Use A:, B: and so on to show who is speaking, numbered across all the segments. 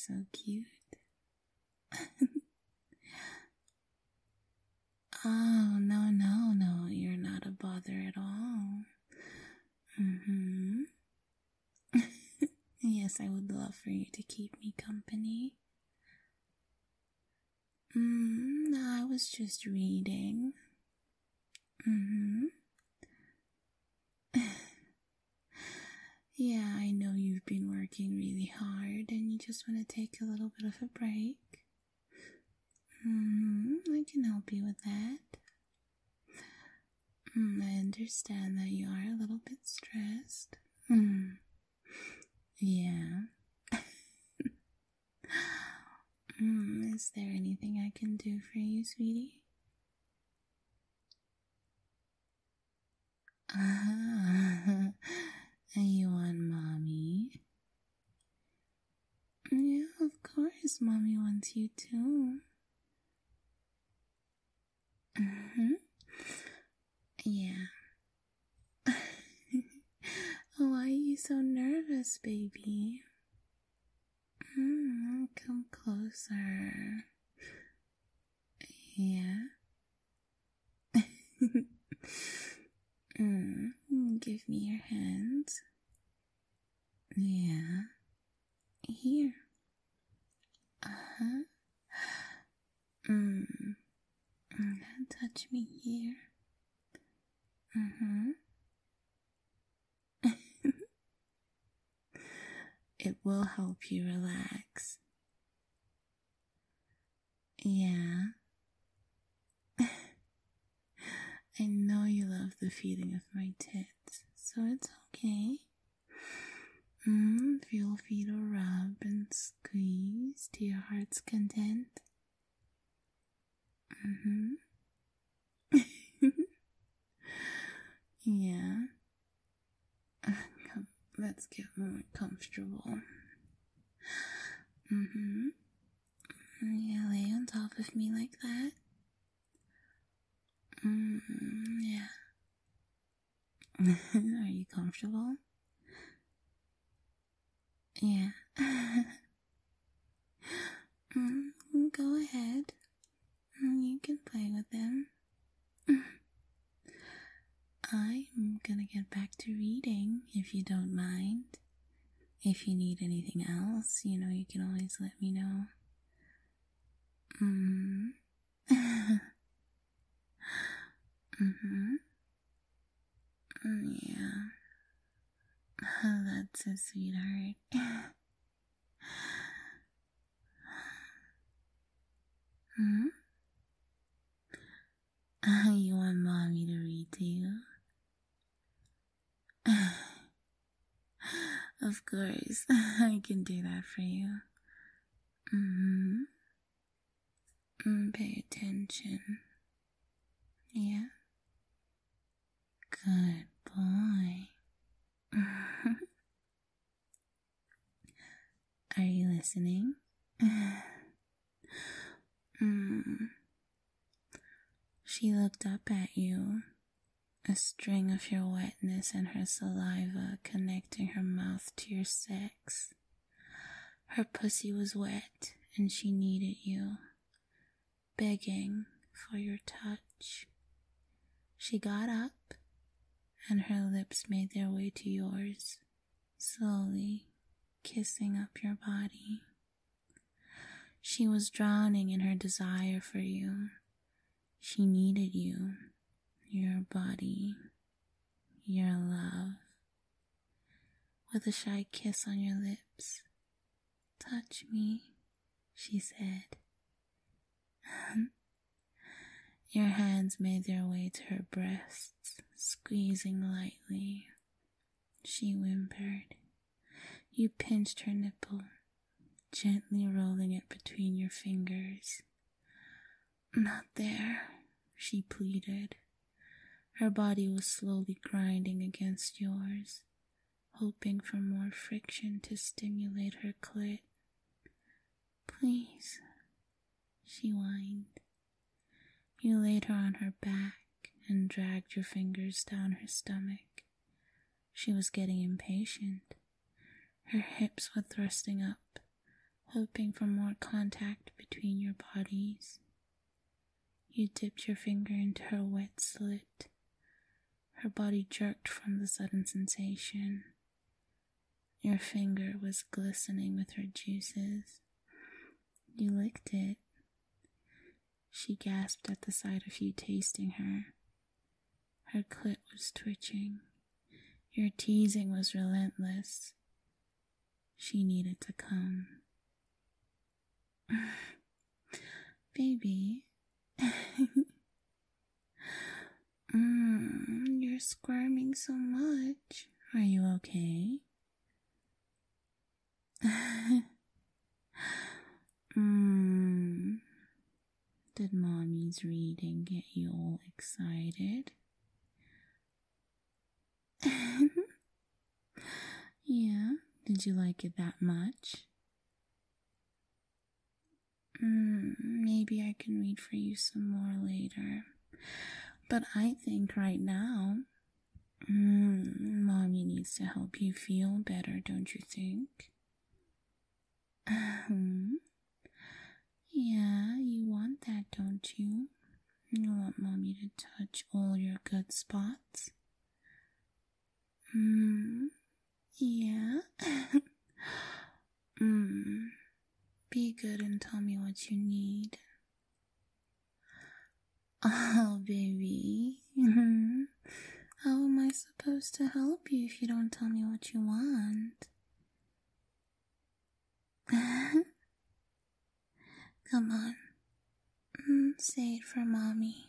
A: so cute. Oh, no, you're not a bother at all. Yes, I would love for you to keep me company. I was just reading. Yeah, I know you've been working really hard and you just want to take a little bit of a break. I can help you with that. I understand that you are a little bit stressed. Yeah. Is there anything I can do for you, sweetie? You want mommy? Yeah, of course, mommy wants you too. Yeah. Why are you so nervous, baby? Come closer. Yeah. Give me your hands. Yeah. Here. Touch me here. It will help you relax. Yeah. I know you love the feeling of my tits, so it's okay. Feel free to rub and squeeze to your heart's content. Yeah. Come, let's get more comfortable. Yeah, lay on top of me like that. Yeah. Are you comfortable? Yeah. Go ahead. You can play with them. I'm gonna get back to reading if you don't mind. If you need anything else, you can always let me know. Yeah. Oh, that's a sweetheart. You want mommy to read to you? Of course, I can do that for you. Pay attention. Yeah? Good boy. Are you listening? She looked up at you, a string of your wetness and her saliva connecting her mouth to your sex. Her pussy was wet and she needed you, begging for your touch. She got up and her lips made their way to yours, slowly kissing up your body. She was drowning in her desire for you. She needed you, your body, your love. With a shy kiss on your lips, "Touch me," she said. Your hands made their way to her breasts, squeezing lightly. She whimpered. You pinched her nipple, gently rolling it between your fingers. "Not there," she pleaded. Her body was slowly grinding against yours, hoping for more friction to stimulate her clit. "Please," she whined. You laid her on her back and dragged your fingers down her stomach. She was getting impatient. Her hips were thrusting up, hoping for more contact between your bodies. You dipped your finger into her wet slit. Her body jerked from the sudden sensation. Your finger was glistening with her juices. You licked it. She gasped at the sight of you tasting her. Her clit was twitching. Your teasing was relentless. She needed to come. Baby. You're squirming so much. Are you okay? Did mommy's reading get you all excited? Yeah, did you like it that much? Maybe I can read for you some more later. But I think right now, mommy needs to help you feel better, don't you think? Yeah, you want that, don't you? You want mommy to touch all your good spots? Yeah. Be good and tell me what you need. Oh, baby. How am I supposed to help you if you don't tell me what you want? Come on. Say it for mommy.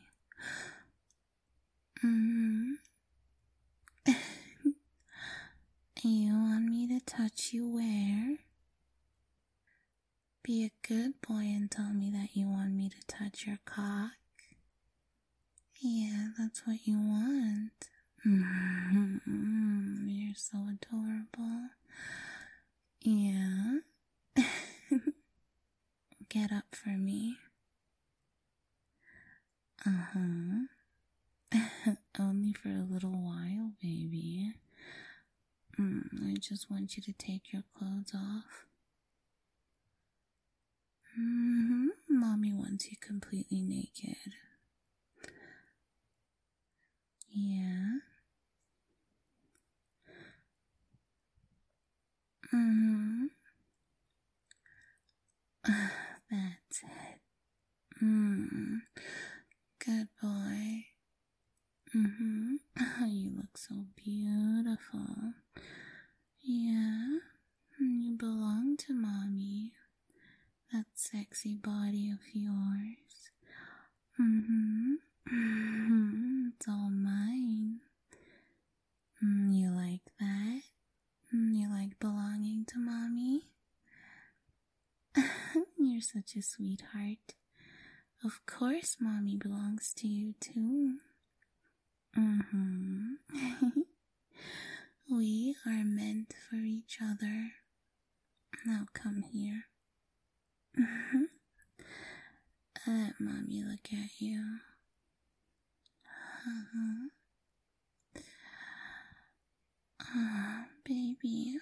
A: You want me to touch you where? Be a good boy and tell me that you want me to touch your cock. Yeah, that's what you want. You're so adorable. Yeah. Get up for me. Only for a little while, baby. I just want you to take your clothes off. Mommy wants you completely naked. Yeah. That's it. Good boy. You look so beautiful. Yeah. You belong to mommy. That sexy body of yours. It's all mine. You like that? You like belonging to mommy? You're such a sweetheart. Of course mommy belongs to you too. We are meant for each other. Now come here. Let mommy look at you. Baby.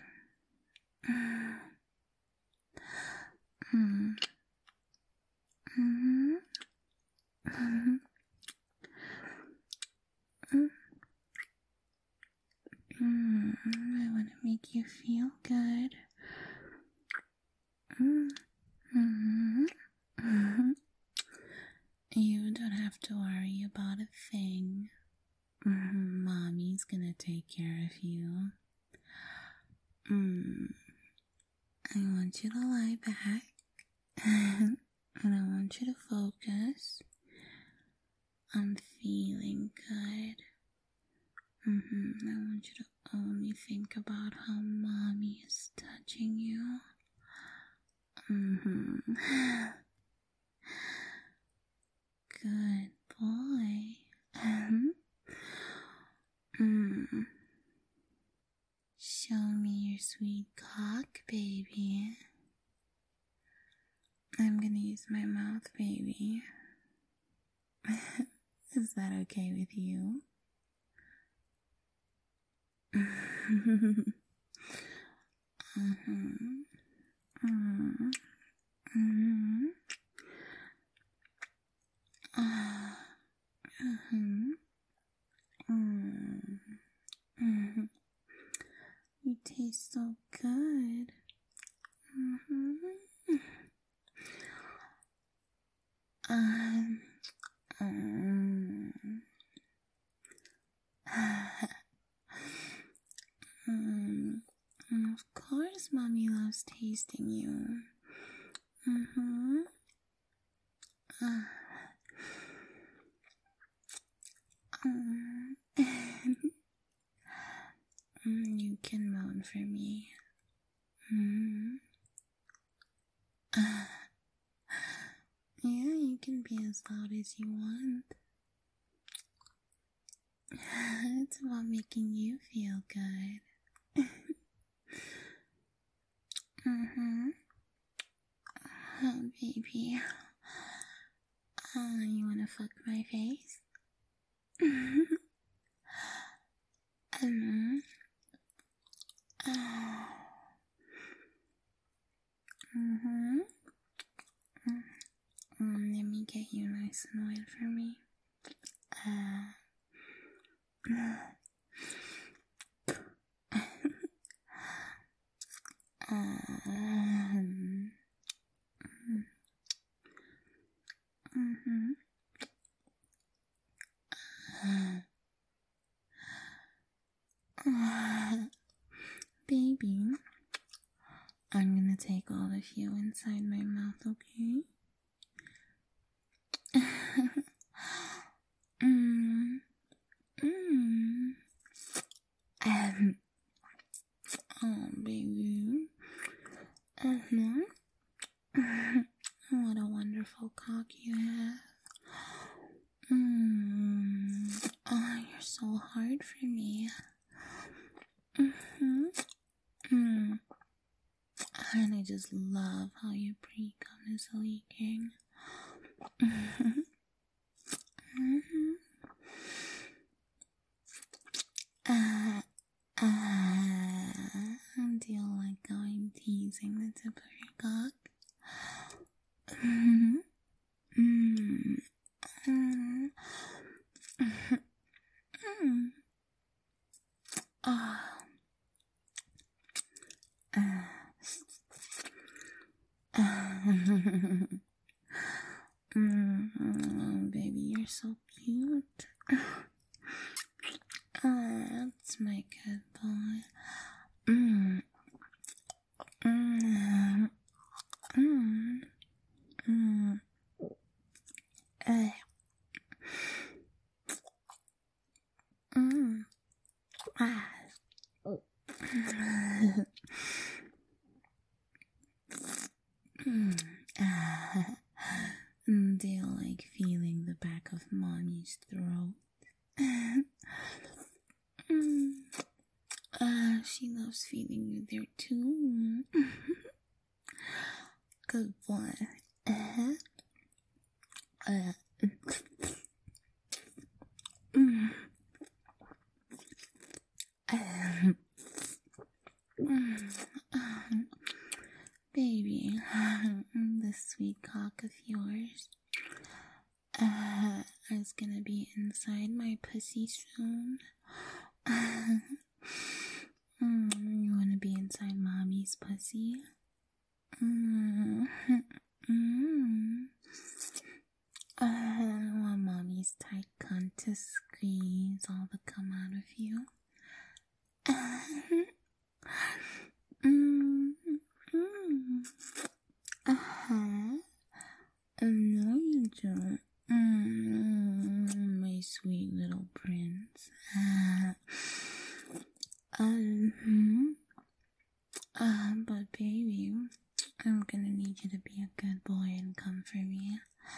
A: I want to make you feel good. You don't have to worry about a thing. Mommy's gonna take care of you. I want you to lie back and I want you to focus on feeling good. I want you to only think about how mommy is touching you. Good boy. Show me your sweet cock, baby. I'm gonna use my mouth, baby. Is that okay with you? you. Mm-hmm. You can moan for me. Yeah, you can be as loud as you want. It's about making you feel good. Oh, baby. You wanna fuck my face? Let me get you nice and wet for me. Baby, I'm gonna take all of you inside my mouth, okay? Oh, baby. What a wonderful cock you have. Oh, you're so hard for me. And I just love how your pre-cum is leaking. Do you like how I'm teasing the tip of your cock? Baby, you're so cute. That's my good boy. Do you like feeling the back of mommy's throat? She loves feeling you there too. Good boy. Baby, this sweet cock of yours is gonna be inside my pussy soon. You wanna be inside mommy's pussy? I want mommy's tight cunt to squeeze all the cum out of you. No, you don't. My sweet little prince. But baby, I'm gonna need you to be a good boy and come for me.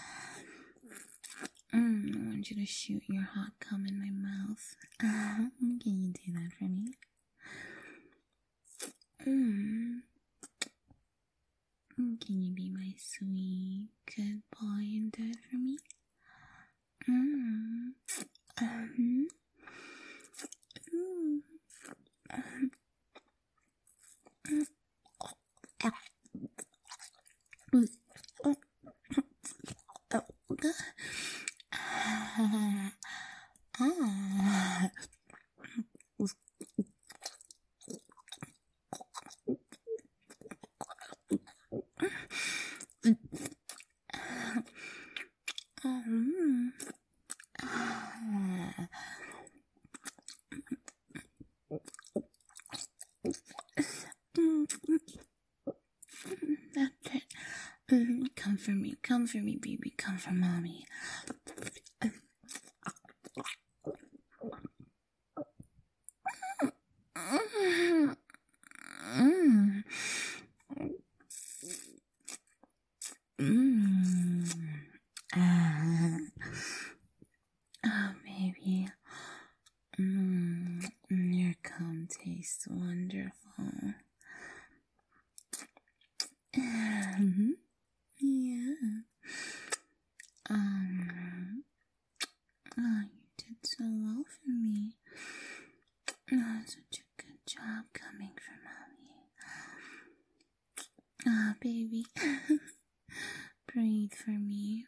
A: I want you to shoot your hot cum in my mouth. Can you do that for me? Can you be my sweet, good boy and do it for me? Come for me, baby, come for mommy. Oh, baby. Your cum tastes wonderful. Yeah. Oh, you did so well for me. Oh, such a good job coming for mommy. Ah, baby. Breathe for me.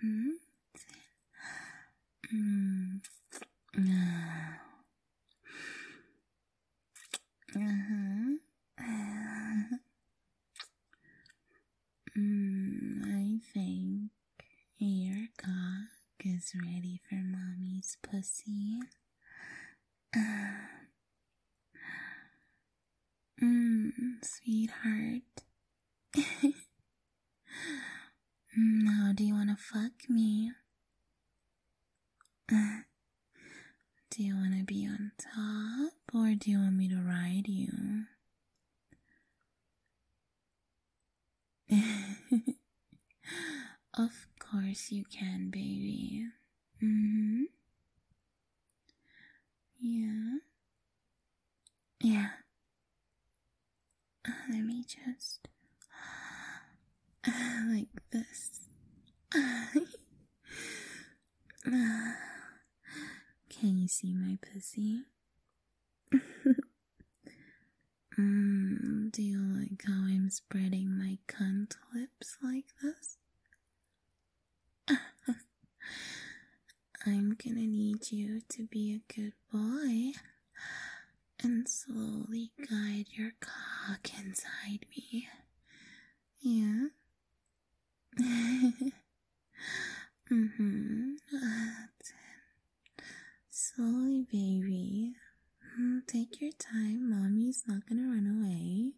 A: I think your cock is ready for mommy's pussy. Sweetheart. Now, do you want to fuck me? Do you want to be on top, or do you want me to ride you? Of course you can, baby. Yeah. Yeah. Let me just... like this. Can you see my pussy? Do you like how I'm spreading my cunt lips like this? I'm gonna need you to be a good boy and slowly guide your cock inside me. Yeah? That's it. Slowly, baby. Take your time. Mommy's not gonna run away.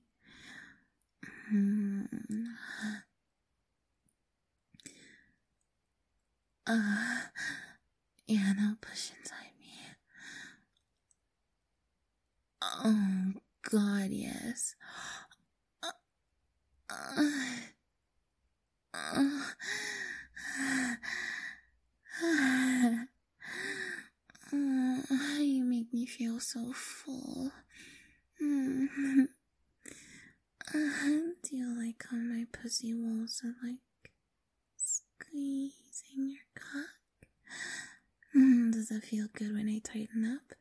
A: Yeah, now push inside me. Oh, God, yes. You make me feel so full. Do you like how my pussy walls are like squeezing your cock? Does that feel good when I tighten up?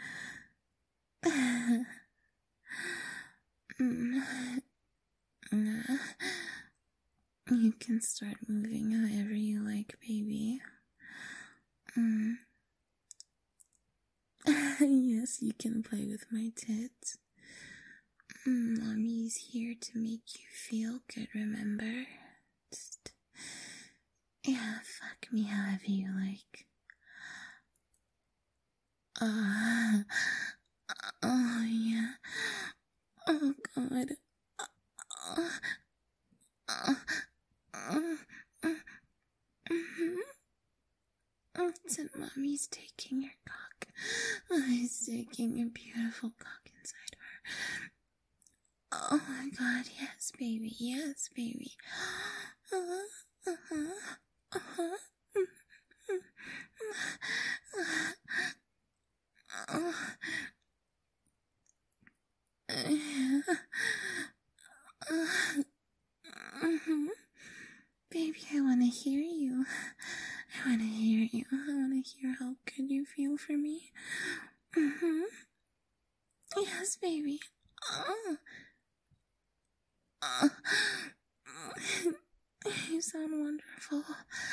A: You can start moving however you like, baby. Yes, you can play with my tits. Mommy's here to make you feel good, remember? Just, yeah, fuck me however you like. Oh, yeah. Oh, God. And mommy's taking your cock. He's taking a beautiful cock inside her. Oh my God, yes, baby, yes, baby. Baby, I want to hear you. I want to hear you. I want to hear how good you feel for me. Yes, baby. You sound wonderful.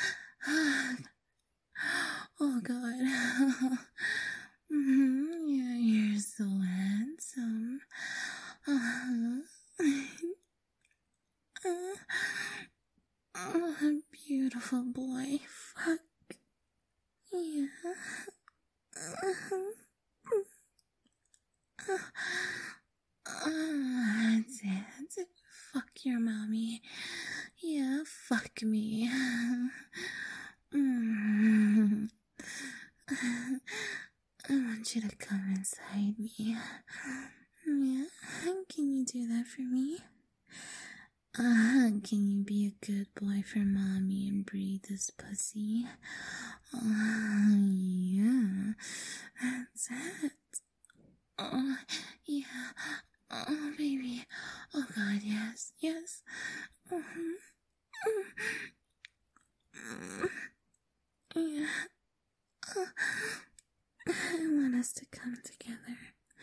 A: Oh, God. Yeah, you're so handsome. Oh, beautiful boy. Fuck. Yeah. That's it. Fuck your mommy. Yeah. fuck me. I want you to come inside me. Yeah, can you do that for me? Can you be a good boy for mommy and breathe this pussy? Yeah, that's it. Oh, yeah. Oh, baby. Oh, God, yes, yes. Yeah. I want us to come together.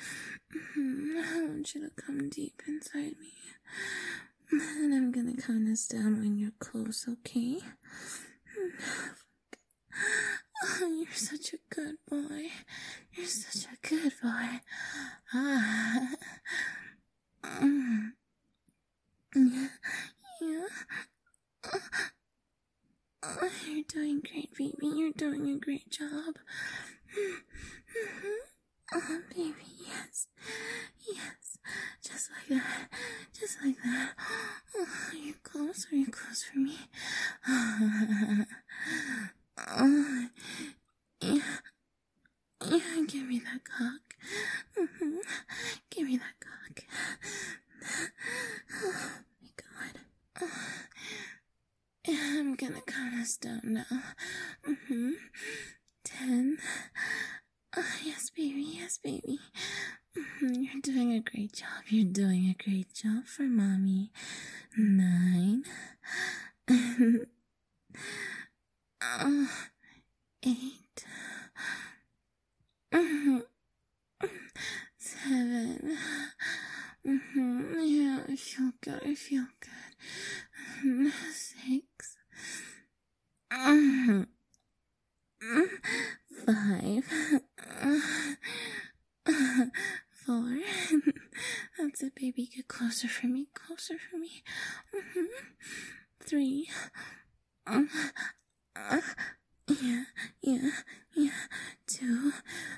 A: I want you to come deep inside me. And I'm gonna count us down when you're close, okay? Oh, you're such a good boy. You're such a good boy. Yeah. Oh, you're doing great, baby. You're doing a great job. Oh, baby, yes. Yes. Just like that. Just like that. Oh, are you close? Are you close for me? Oh, yeah. Yeah, give me that cock. Give me that cock. Oh, my God. I'm gonna count us down now. 10. Oh, yes, baby, yes, baby. You're doing a great job. You're doing a great job for mommy. 9. 8. 7. Yeah, I feel good. I feel good. 6. 5. 4. That's it, baby. Get closer for me. Closer for me. 3. Yeah. 2.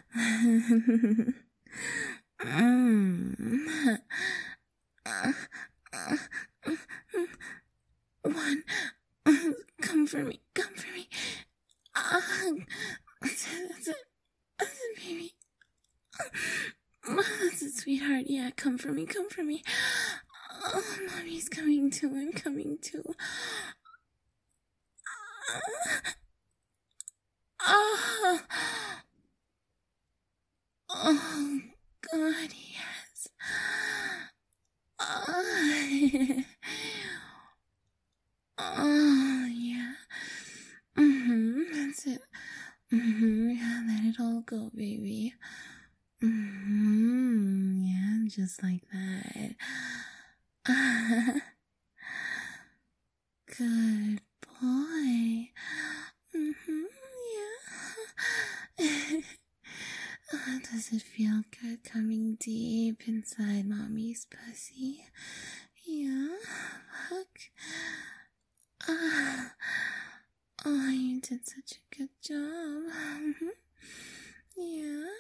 A: 1. Come for me. Come for me. That's it, baby. That's it, sweetheart. Yeah, come for me. Come for me. Oh, mommy's coming too. I'm coming too. Oh, God, yes. Oh, yeah. That's it. Yeah, let it all go, baby. Yeah, just like that. Good boy. Yeah. Does it feel good coming deep inside mommy's pussy? Yeah. Fuck. Oh, you did such a good job. Yeah.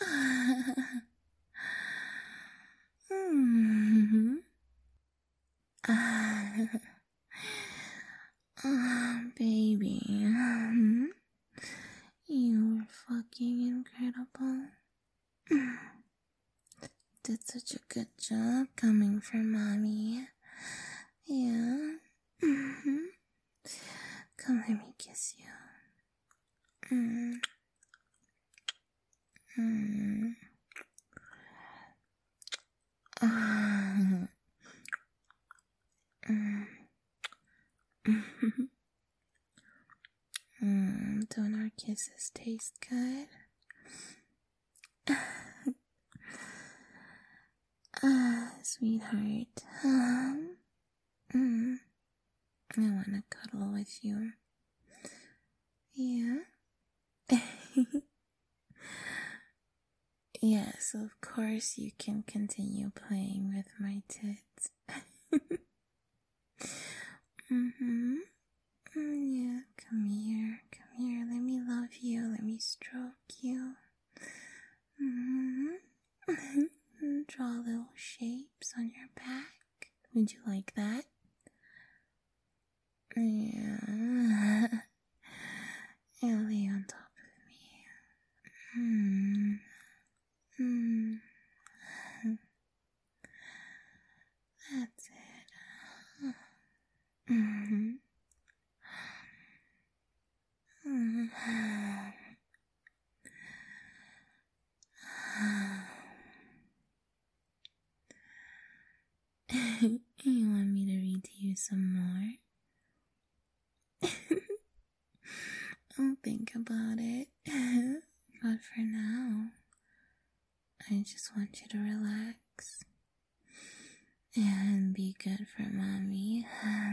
A: Oh, baby. You were fucking incredible. Did such a good job coming from mommy. Yeah. Come, let me kiss you. Don't our kisses taste good? Sweetheart. I wanna cuddle with you. Yeah? Yes, of course you can continue playing with my tits. Yeah, come here, let me love you, let me stroke you. Draw little shapes on your back. Would you like that? some more. I'll think about it. But for now, I just want you to relax and be good for mommy.